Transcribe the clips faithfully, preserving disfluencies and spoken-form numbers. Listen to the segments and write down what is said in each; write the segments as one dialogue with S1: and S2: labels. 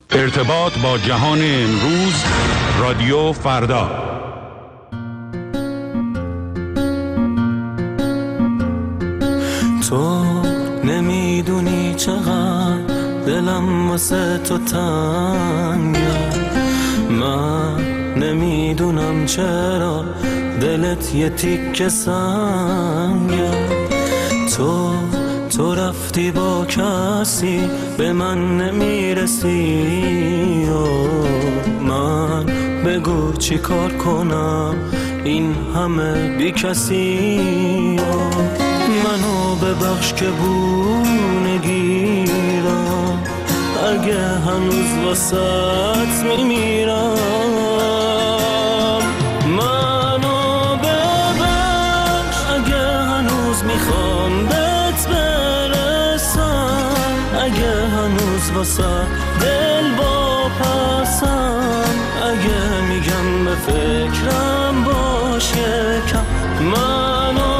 S1: ارتباط با جهان امروز، رادیو فردا.
S2: تو نمیدونی چقدر دلم واسه تو تنگه، من نمیدونم چرا دلت یه تیکه سنگه. تو تو رفتی با کسی به من نمیرسی، من بگو چی کار کنم این همه بی کسی. منو ببخش که بونگیرم، اگه هنوز واسط میمیرم. منو ببخش اگه هنوز میخوام بهت برسم، اگه هنوز واسط دل واپسم، اگه میگم به فکرم باش یکم. منو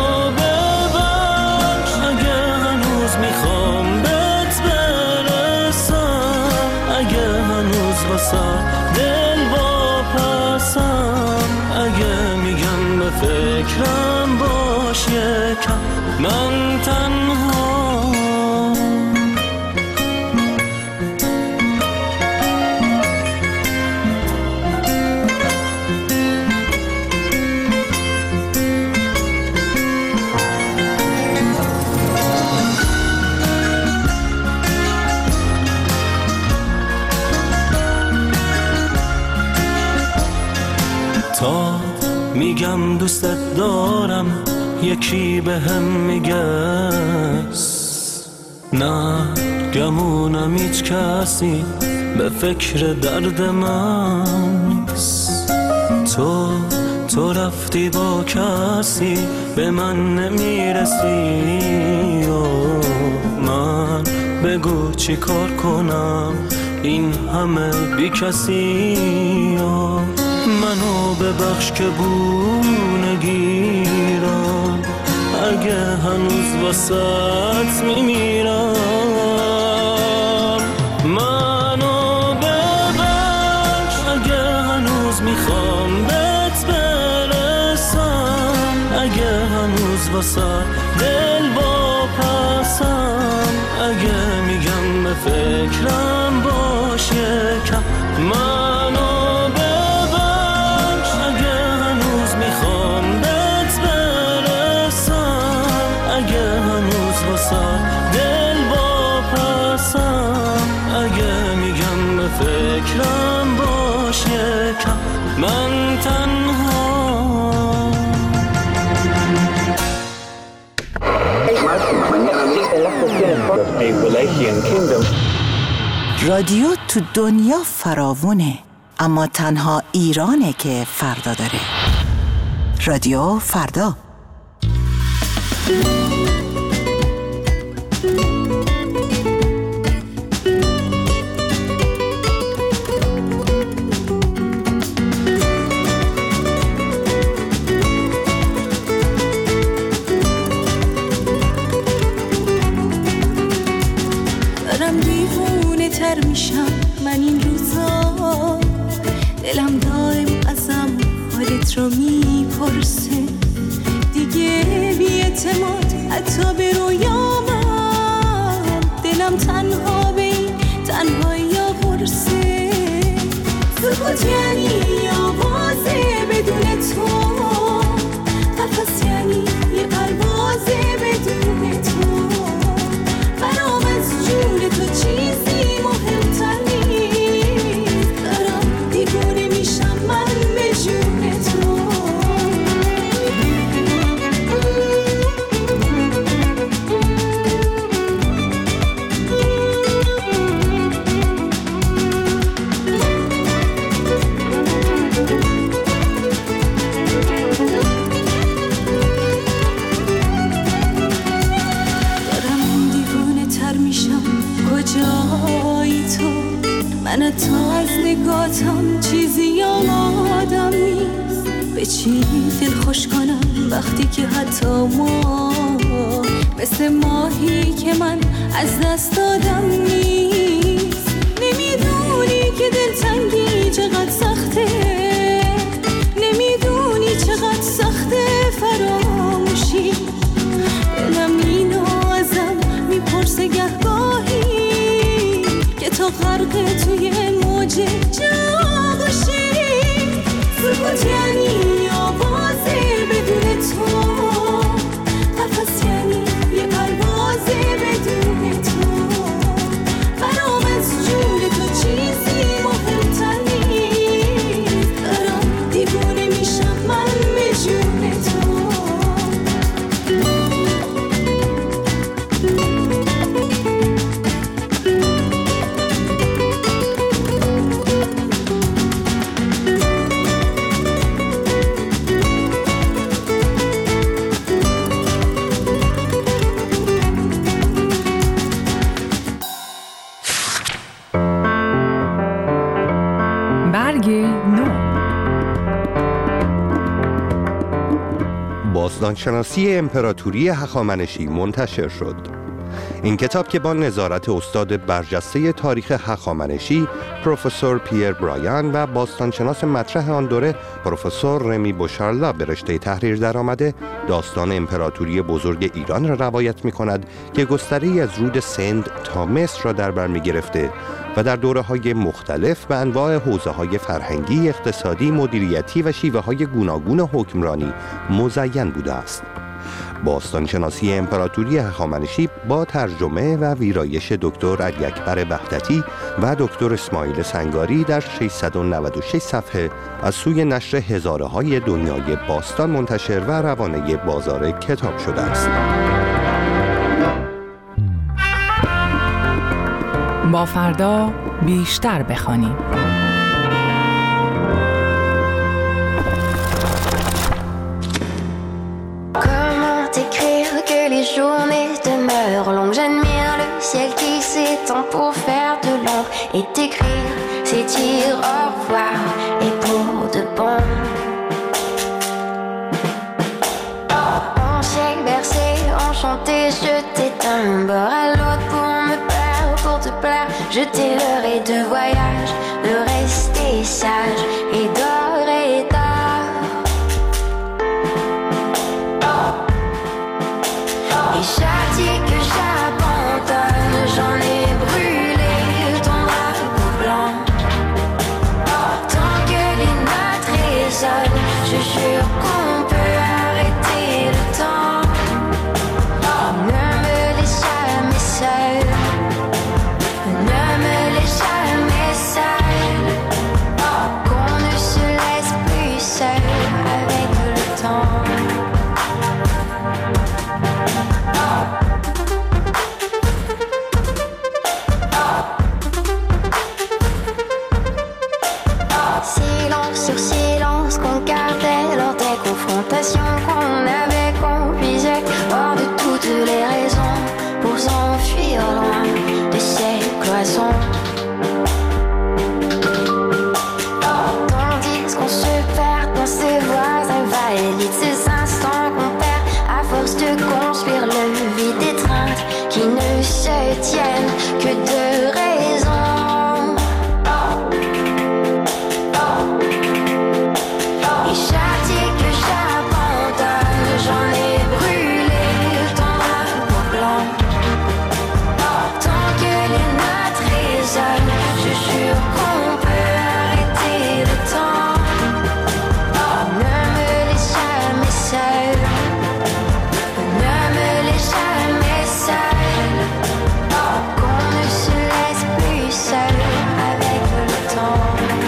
S2: دل واپسم، اگه میگم به فکرم باش یکم. من تنها تا میگم دوستت دارم یکی به هم میگه نه، گمونم هیچ کسی به فکر درد من نیست. تو تو رفتی با کسی به من نمیرسی، من بگو چی کار کنم این همه بی کسی. منو ببخش که بونگیرم، اگه هنوز واسط میمیرم. منو ببخش اگه هنوز میخوام بهت برسم، اگه هنوز واسط دل واپسم، اگه میگم به فکرم باش یکم. منو دل واپسم، اگه میگم به فکرم باش یکم. من تنها
S3: رادیو تو دنیا فراوونه، اما تنها ایرانه که فردا داره. رادیو فردا.
S4: میشم من این روزا، دلم دائم ازم حالت رو میپرسه، دیگه بی‌اعتماد حتی به رویامم، دلم تنها به این تنهایی پرسه. سکوت یعنی آوازه بدون تو، قفس یعنی یه پروازه بدون تو، برام از جون تو چیزی مهمتر نیست، دارم دیوونه میشم من به جون تو. کجایی تو؟ من تا از نگاتم چیزی یادم نیست، به چی دل خوش کنم وقتی که حتی ما مثل ماهی که من از دست دادم نیست. نمیدونی غرق توی موج جا باشی. سکوت یعنی آواز بدون تو، قفس یعنی یه پرواز بدون تو. برام از جون تو چیزی مهمتر نیست، دارم دیوونه میشم من به جون تو.
S5: باستانشناسی امپراتوری هخامنشی منتشر شد. این کتاب که با نظارت استاد برجسته تاریخ هخامنشی پروفسور پیر برایان و باستانشناس مطرح آن دوره پروفسور رمی بوشارلا به رشته تحریر درآمده، داستان امپراتوری بزرگ ایران را روایت می کند که گستره‌ای از رود سند تا مصر را در بر می گرفته و در دوره‌های مختلف به انواع حوزه‌های فرهنگی، اقتصادی، مدیریتی و شیوه‌های گوناگون حکمرانی مزین بوده است. باستانشناسی امپراتوری هخامنشی با ترجمه و ویرایش دکتر علی اکبر وحدتی و دکتر اسماعیل سنگاری در ششصد و نود و شش صفحه از سوی نشر هزاره‌های دنیای باستان منتشر و روانه بازار کتاب شده است.
S6: با فردا بیشتر بخوانیم.
S7: Les journées demeurent longues, j'admire le ciel qui s'étend pour faire de l'ombre et t'écrire, c'est dire au revoir et pour de bon. En ciel bercé, enchanté, je t'éteins d'un bord à l'autre pour me perdre, pour te plaire, je t'ai leurré de voyage, de rester sage et d'or et d'or. Et chaque dit que j'abandonne, j'en ai brûlé ton drapeau blanc. Tant que les notes résonnent, je jure qu'on peut arrêter le temps. Ne me laisse jamais seule, ne me laisse jamais seule, qu'on ne se laisse plus seul avec le temps. Sur silence qu'on gardait lors des confrontations qu'on avait, qu'on puisait hors de toutes les raisons pour s'enfuir loin de ces cloisons. Tandis qu'on se perd dans ces voies invalides, ces instants qu'on perd à force de construire le vide, d'étreintes qui ne se tiennent que de raisons. Et chaque dit que j'abandonne, j'en ai brûlé ton drapeau blanc. Tant que les notes résonnent, je jure qu'on peut arrêter le temps. Ne me laisse jamais seule, ne me laisse jamais seule, qu'on ne se laisse plus seul avec le temps.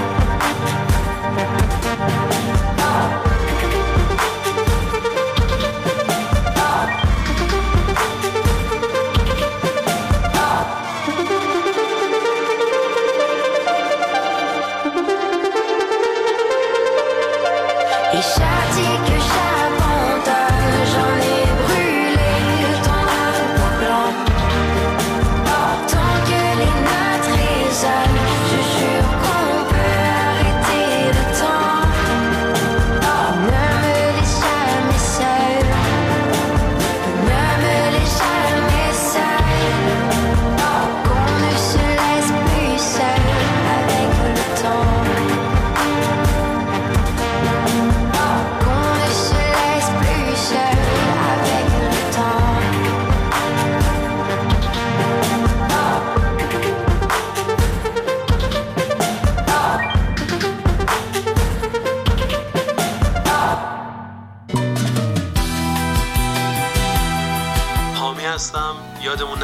S7: Et chaque dit que j'abandonne, j'en ai brûlé ton drapeau blanc. Tant que les notes résonnent, je jure qu'on peut arrêter le temps. Ne me laisse jamais seule, ne me laisse jamais seule, qu'on ne se laisse plus seul avec le temps.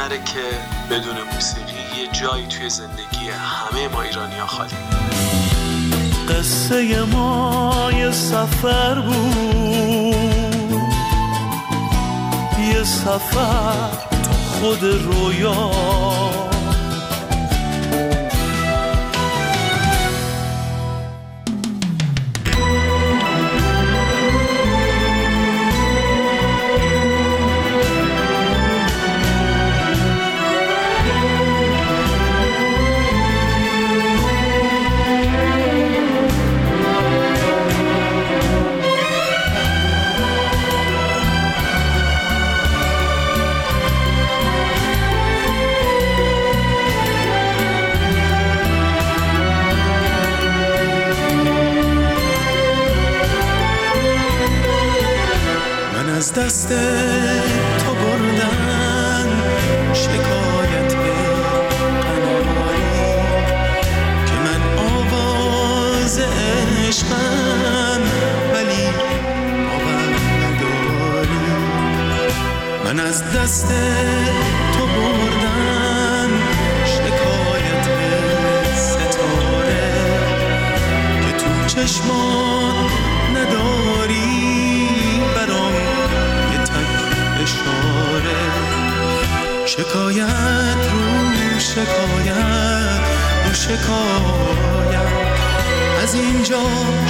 S8: نره که بدون موسیقی یه جایی توی زندگی همه ما ایرانی‌ها خالی.
S2: قصه ما یه سفر بود، یه سفر تو خود رویا. از دست تو بردن شکایت قناری که من آواز عشقم ولی باور نداری. من از دست تو بردن شکایت ستاره که تو چشمان نداری. شکایت رو شکایت رو شکایت از اینجا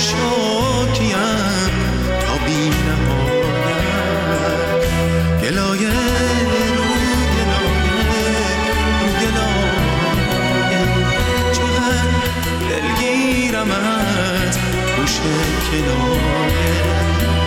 S2: شاکیم تا بی نهایت. گلایه رو گلایه رو گلایه چقدر دلگیرم از گوش کنایه.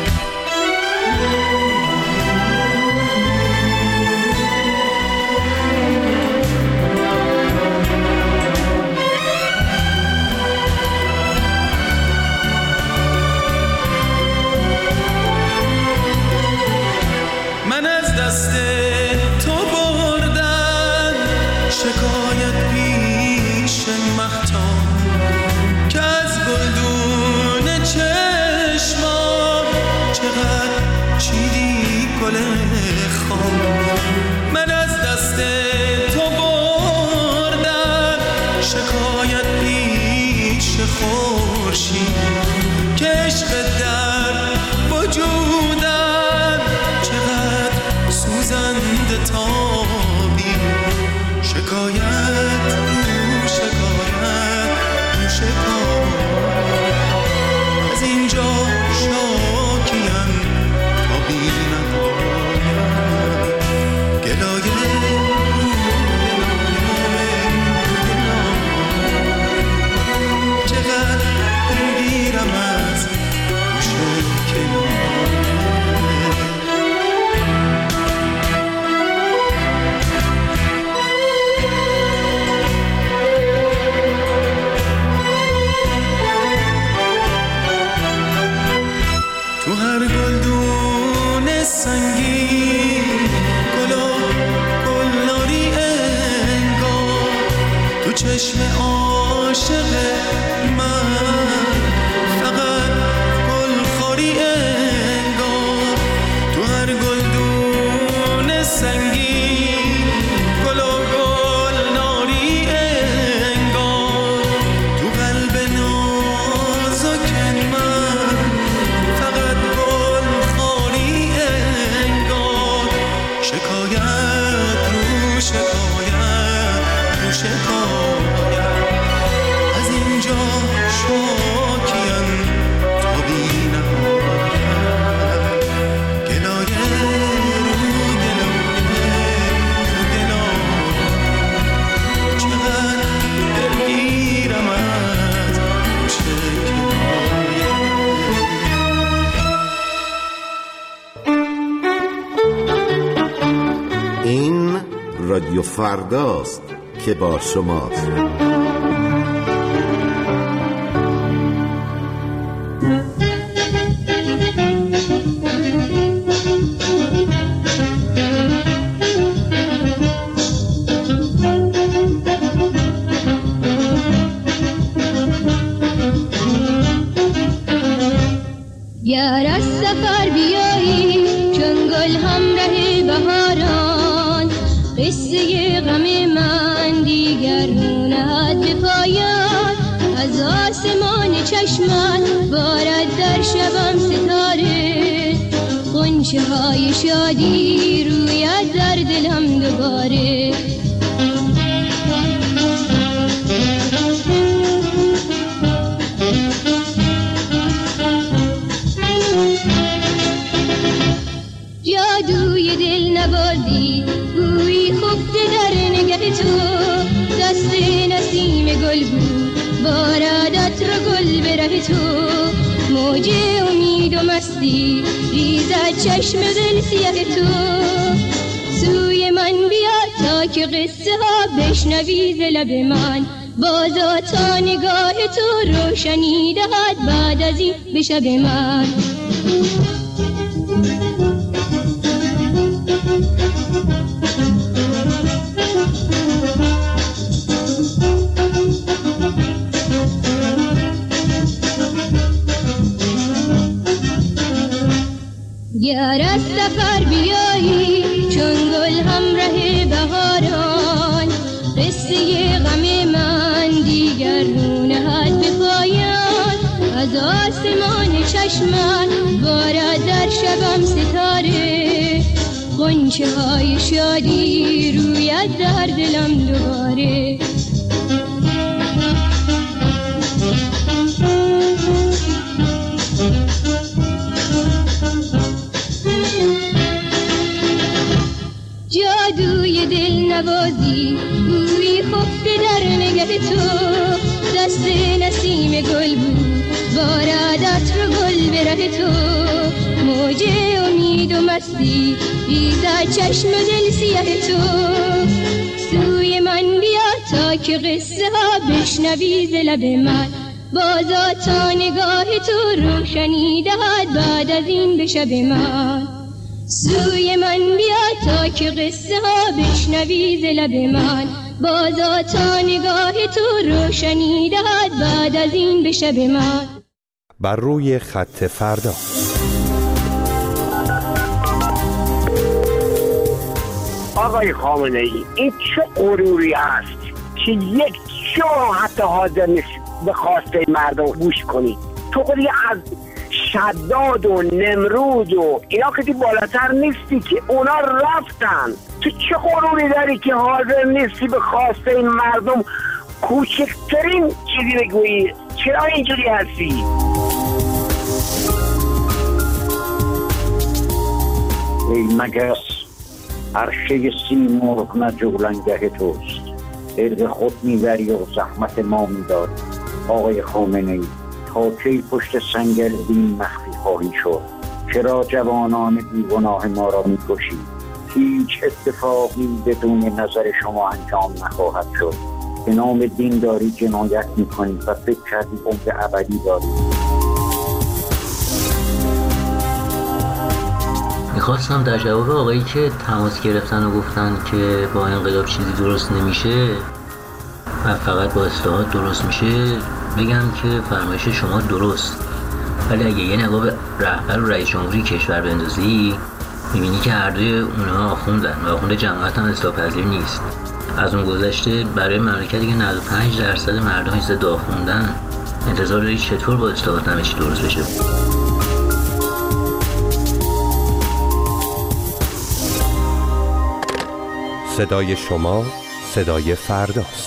S2: شکایت پیش مختان که از گلدون چشمان چقدر چیدی گل خام. من از دست تو بردم شکایت پیش خورشید که عشق در وجودم چقدر سوزنده تابی. شکایت رو شکایت رو شکایت از اینجا شاکیم تا بی نهایت. گلایه رو گلایه گلایه چقدر دلگیرم از گوش کنایه. تو هر گلدون سنگین گلا گلناری انگار تو چشم عاشق من فقط گلخوری انگار. تو هر گلدون سنگین گلا گلناری انگار تو قلب نازک من فقط گلخوری انگار. شکایت رو شکایت رو شکایت از اینجا شاکیم تا بی نهایت. گلایه رو گلایه رو گلایه چقدر دلگیرم از گوش کنایه.
S9: این رادیو فرداست که با شماست.
S10: یار از سفر بیایی چون گل همراه بهاران، قصه نهد به پایان، از آسمان چشمت بارد در شبم ستاره، غنچه های شادی رویت در دلم دوباره. جادوی دل نوازی بویی خفته در نگه تو، دست نسیم گل بود بارادت را گل به ره تو، موج امید و مستی ریزد چشم دل سیاه تو. سوی من بیا تا که قصه ها بشنوی ز لب من، بازا تا نگاه تو روشنی دهد بعد از این به شب من. گر از سفر بیایی چون گل همراه بهاران، قصه غم من دیگر رو نهد به پایان، از آسمان چشمت بارد در شبم ستاره، غنچه های شادی رویت در دلم دوباره. جادوی دل نوازی بویی خفته در نگه تو، دست نسیم گل بود بارادت رو گل به ره تو، موج امید و مستی ریزد چشم دل سیاه تو. سوی من بیا تا که قصه ها بشنوی ز لب من، بازا تا نگاه تو روشنی دهد بعد از این به شب من. سوی من بیا تا که قصه ها بشنوی ز لب من، بازا تا نگاه تو روشنی دهد بعد از این به شب من.
S5: بر روی خط فردا.
S11: آقای خامنه ای، این چه غروری است که یک جا حتی حاضر نیست به خواسته مردم گوش کنی. تو خودی از شداد و نمرود و اینا که دی بالاتر نیستی که اونا رفتن. تو چه غروری داری که حاضر نیستی به خواسته این مردم کوچکترین چیزی بگویی؟ چرا اینجوری هستی؟
S12: ای مگس، عرشه سیمرغ نه جولانگه توست، عرق خود میبری و زحمت ما میداری. آقای خامنه ای، تا کی پشت سنگل بین مخفی خواهی شد؟ چرا جوانان بیگناه ما را میکشی؟ هیچ اتفاقی بدون نظر شما انجام نخواهد شد. به نام دین داری جنایت میکنی و فکر کردی عمر ابدی داری.
S13: میخواستم در جواب آقایی که تماس گرفتن و گفتن که با انقلاب چیزی درست نمیشه و فقط با اصلاحات درست میشه بگم که فرمایش شما درست، ولی اگه یه نگاه به رهبر و رئیس جمهوری کشور بندازی میبینی که هر دوی اونها آخوندن و آخوند جماعت هم اصلاح پذیر نیست. از اون گذشته برای مملکتی که نود و پنج درصد مردمش ضد آخوندن انتظار داری چطور با اصلاحات همه چی درست بشه؟
S5: صدای شما صدای فرداست.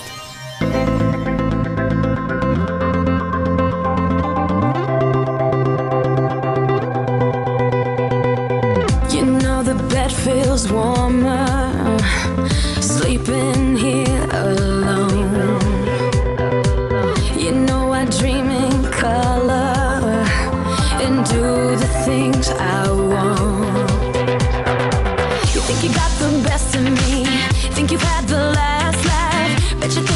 S4: You know the bed feels warmer sleeping here alone. You know I dream in color and do the things I want. You think you got the best of me, think you've had the last laugh, bet you think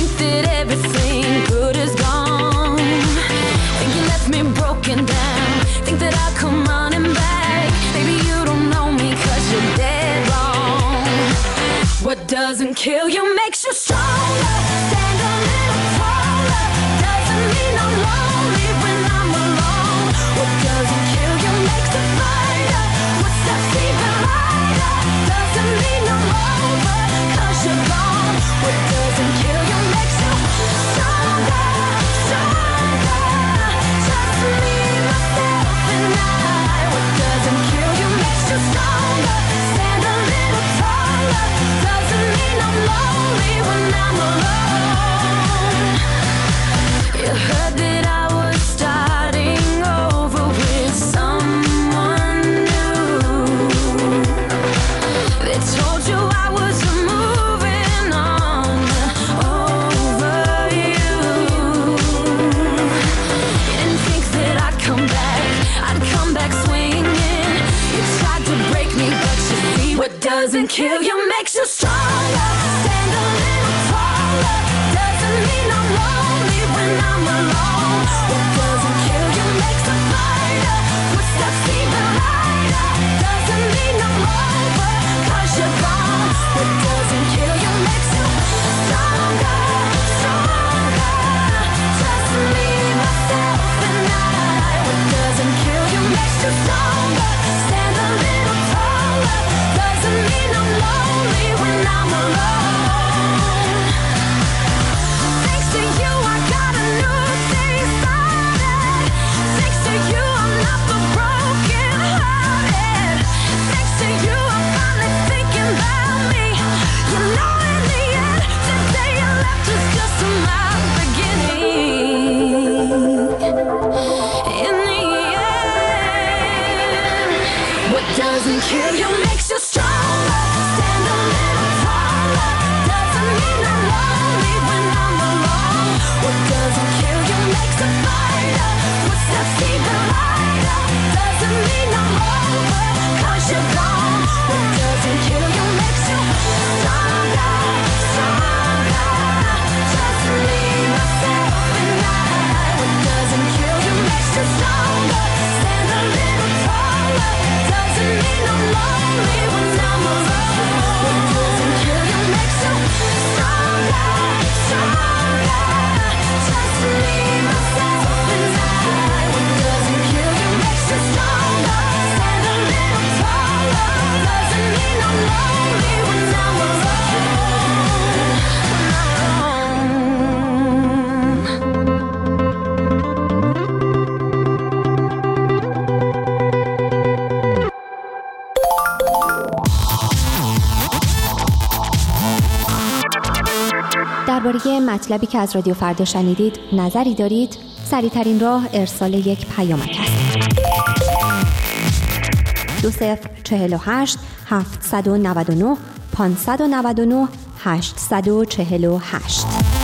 S4: doesn't kill you makes you stronger. Stand a little taller. Doesn't mean I'm lonely when I'm alone. What doesn't kill you makes a fighter. Footsteps even lighter. Doesn't mean I'm over, cause you're gone. What doesn't kill you makes you stronger, stronger. Just me, myself and I. What doesn't kill you makes you stronger. Stand a little taller. Doesn't mean I'm lonely when I'm alone. Thanks to you I got a new day started. Thanks to you I'm not the broken hearted. Thanks to you I'm finally thinking about me. You know in the end, the day you left was just my beginning. In the end, what doesn't kill you makes you stronger. Stand a little taller. Doesn't mean I'm lonely when I'm alone. What doesn't kill you makes a fighter. Footsteps even lighter. Doesn't mean I'm over, cause you're gone. What doesn't kill you makes you stronger, stronger. Just me, myself and I. What doesn't kill you makes you stronger. Stand a little taller. Doesn't mean I'm lonely when I'm alone. What doesn't kill you makes you stronger, stronger. Just me, myself and I. What doesn't kill you makes you stronger. Stand a little taller. Doesn't mean I'm lonely when I'm alone.
S14: درباره مطلبی که از رادیو فردا شنیدید نظری دارید؟ سریع‌ترین راه ارسال یک پیامک است. دو صفر چهل و هشت هفتصد و نود و نه پانصد و نود و نه هشتصد و چهل و هشت.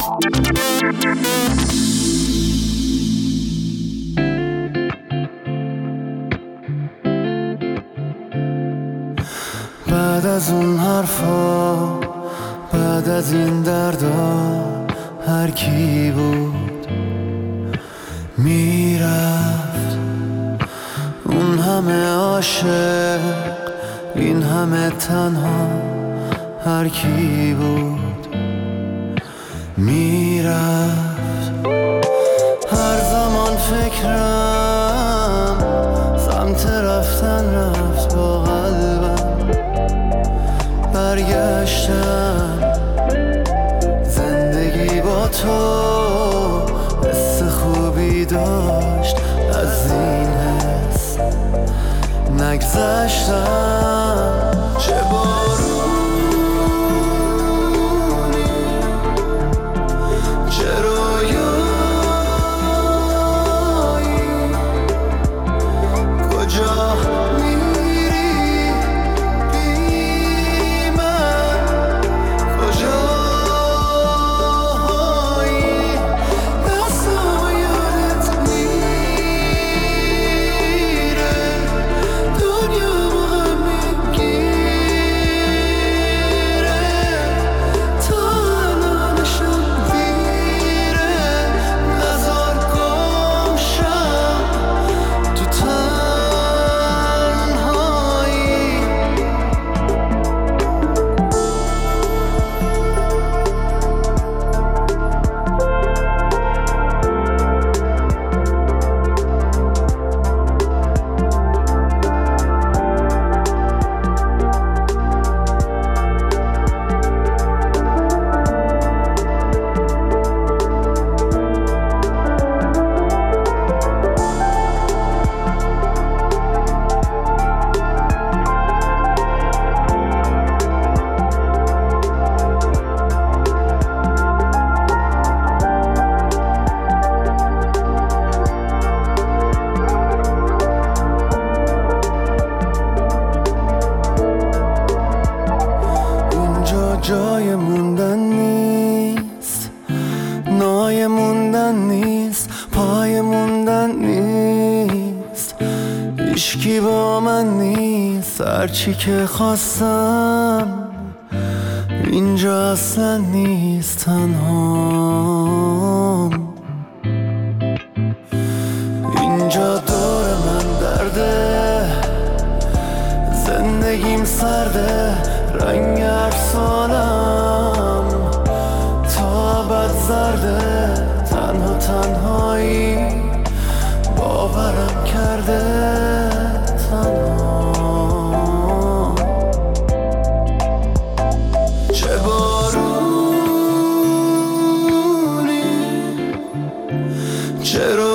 S2: بعد از اون حرفا، بعد از این دردا، هر کی بود میرفت. اون همه عاشق، این همه تنها، هر کی بود میرفت. هر زمان فکرم سمت رفتن رفت، با قلبم برگشتم. زندگی با تو حس خوبی داشت، از این حس نگذشتم. چه بارونی، چه رویایی، کجا میری بی من، کجایی دستم یادت میره، دنیا مهم میگیره، تا الانشم دیره. نزار گم شم تو تنهایی. اینجا جای موندن نیست، نای موندن نیست، پای موندن نیست، هیچکی با من نیست. هرچی که خواستم اینجا اصلا نیست، تنهام. اینجا دور من درده، زندگیم سرده، رنگ افسانم تا ابد زرده. تنها تنهایی باورم کرده، تنها. چه بارونی، چه